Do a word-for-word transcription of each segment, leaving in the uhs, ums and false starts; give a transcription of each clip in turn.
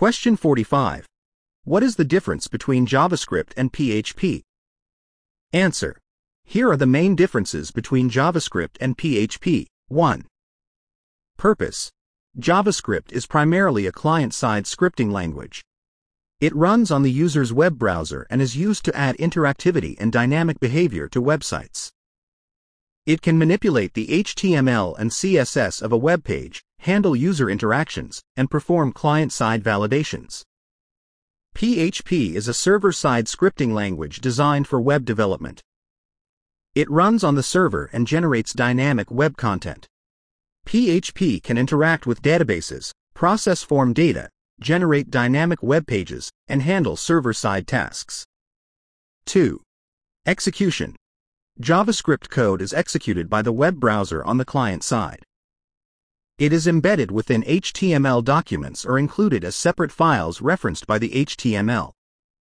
Question forty-five. What is the difference between JavaScript and P H P? Answer. Here are the main differences between JavaScript and P H P. one. Purpose. JavaScript is primarily a client-side scripting language. It runs on the user's web browser and is used to add interactivity and dynamic behavior to websites. It can manipulate the H T M L and C S S of a web page, handle user interactions, and perform client-side validations. P H P is a server-side scripting language designed for web development. It runs on the server and generates dynamic web content. P H P can interact with databases, process form data, generate dynamic web pages, and handle server-side tasks. two. Execution. JavaScript code is executed by the web browser on the client side. It is embedded within H T M L documents or included as separate files referenced by the H T M L.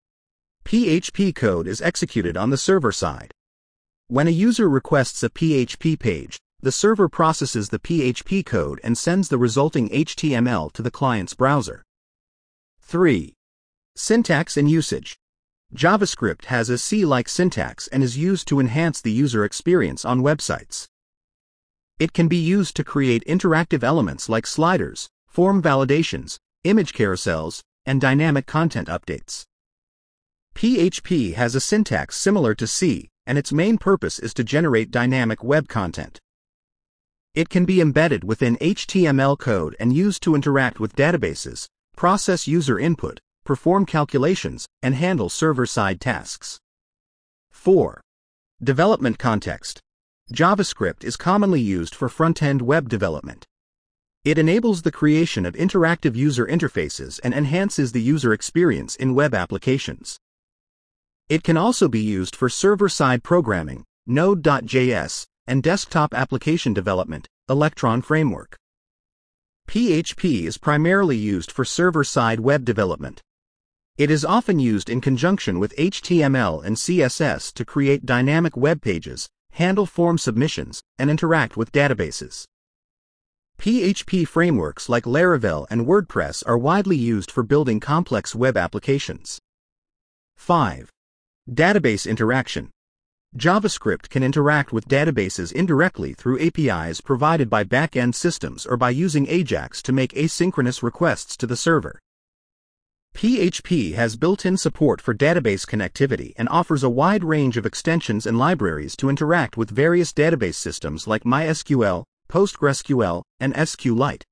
P H P code is executed on the server side. When a user requests a P H P page, the server processes the P H P code and sends the resulting H T M L to the client's browser. three. Syntax and usage. JavaScript has a C-like syntax and is used to enhance the user experience on websites. It can be used to create interactive elements like sliders, form validations, image carousels, and dynamic content updates. P H P has a syntax similar to C, and its main purpose is to generate dynamic web content. It can be embedded within H T M L code and used to interact with databases, process user input, perform calculations, and handle server-side tasks. four. Development context. JavaScript is commonly used for front-end web development. It enables the creation of interactive user interfaces and enhances the user experience in web applications. It can also be used for server-side programming, Node dot J S, and desktop application development, Electron Framework. P H P is primarily used for server-side web development. It is often used in conjunction with H T M L and C S S to create dynamic web pages, handle form submissions, and interact with databases. P H P frameworks like Laravel and WordPress are widely used for building complex web applications. five. Database interaction. JavaScript can interact with databases indirectly through A P Is provided by back-end systems or by using AJAX to make asynchronous requests to the server. P H P has built-in support for database connectivity and offers a wide range of extensions and libraries to interact with various database systems like MySQL, PostgreSQL, and SQLite.